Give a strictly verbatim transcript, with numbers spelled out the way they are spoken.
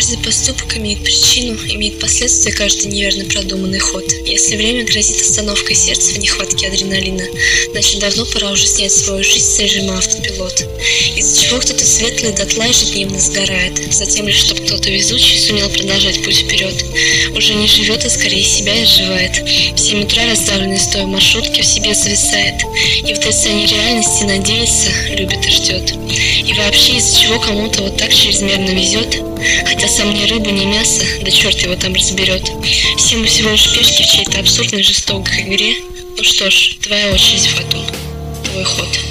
Каждый поступок имеет причину, имеет последствия каждый неверно продуманный ход. Если время грозит остановкой сердца в нехватке адреналина, значит давно пора уже снять свою жизнь с режима автопилот. Из-за чего кто-то светлый дотла ежедневно сгорает, затем лишь чтобы кто-то везучий сумел продолжать путь вперед. Уже не живет, а скорее себя изживает. В семь утра раздавленный стоя в маршрутке в себе зависает, и в отрицании реальности надеется, любит и ждет. И вообще из-за чего кому-то вот так чрезмерно везет, хотя сам ни рыба, ни мясо, да черт его там разберет. Все мы всего лишь пешки в чьей-то абсурдной жестокой игре. Ну что ж, твоя очередь, Фатум, твой ход.